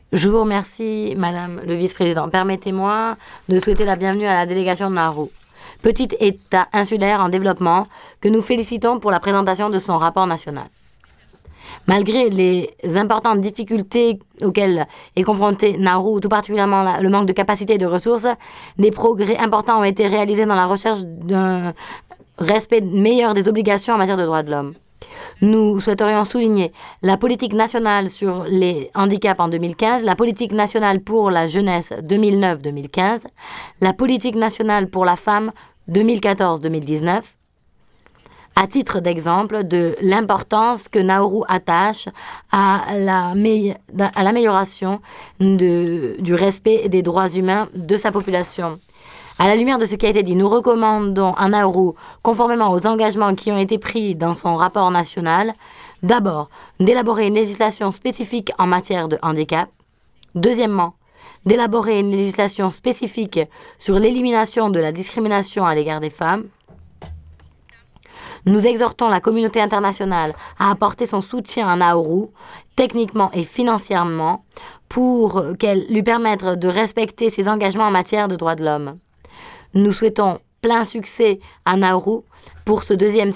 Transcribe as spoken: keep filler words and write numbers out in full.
Je vous remercie, Madame le Vice-président. Permettez-moi de souhaiter la bienvenue à la délégation de Nauru, petit État insulaire en développement que nous félicitons pour la présentation de son rapport national. Malgré les importantes difficultés auxquelles est confronté Nauru, tout particulièrement le manque de capacité et de ressources, des progrès importants ont été réalisés dans la recherche d'un respect meilleur des obligations en matière de droits de l'homme. Nous souhaiterions souligner la politique nationale sur les handicaps en deux mille quinze, la politique nationale pour la jeunesse deux mille neuf à deux mille quinze, la politique nationale pour la femme deux mille quatorze à deux mille dix-neuf, à titre d'exemple de l'importance que Nauru attache à l'amélioration du respect des droits humains de sa population. À la lumière de ce qui a été dit, nous recommandons à Nauru, conformément aux engagements qui ont été pris dans son rapport national, d'abord, d'élaborer une législation spécifique en matière de handicap. Deuxièmement, d'élaborer une législation spécifique sur l'élimination de la discrimination à l'égard des femmes. Nous exhortons la communauté internationale à apporter son soutien à Nauru, techniquement et financièrement, pour qu'elle lui permette de respecter ses engagements en matière de droits de l'homme. Nous souhaitons plein succès à Nauru pour ce deuxième